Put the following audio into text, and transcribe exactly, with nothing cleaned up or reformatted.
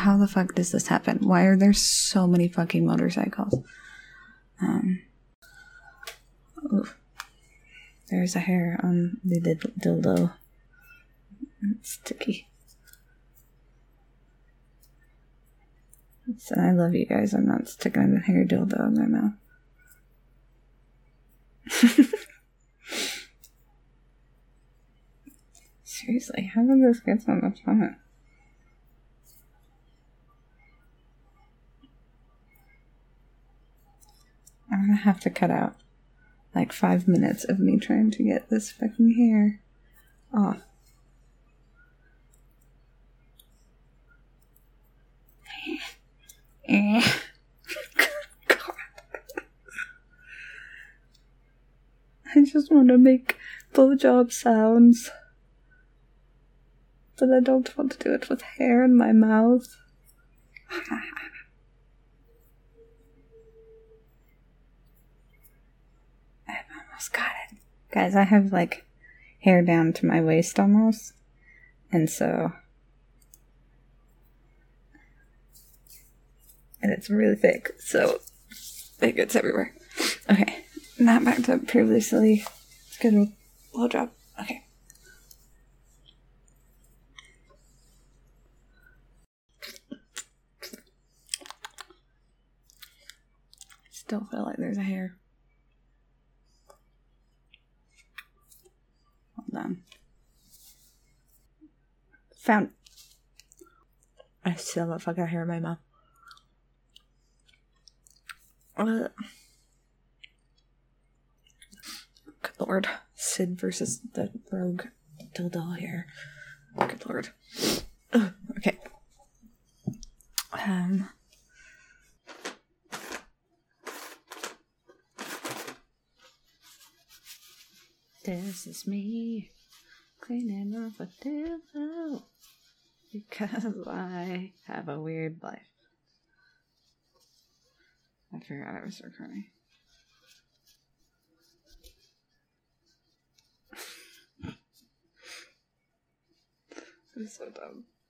how the fuck does this happen? Why are there so many fucking motorcycles? Um, oof. There's a hair on the dildo. It's sticky. So I love you guys. I'm not sticking a hair dildo in my mouth. Seriously, how did this get so much fun? I'm gonna have to cut out like five minutes of me trying to get this fucking hair off. God. I just want to make blowjob sounds, but I don't want to do it with hair in my mouth. I've almost got it. Guys, I have like hair down to my waist almost, and so and it's really thick, so it gets everywhere. Okay, now back to previously scheduled blowjob. Okay. Still feel like there's a hair. Hold on. Found. I still have fucking hair in my mouth. Uh, good lord. Sid versus the rogue dildo here. Good lord. Ugh, okay. Um. This is me cleaning off a dildo because I have a weird life. I forgot I was recording. This is so dumb.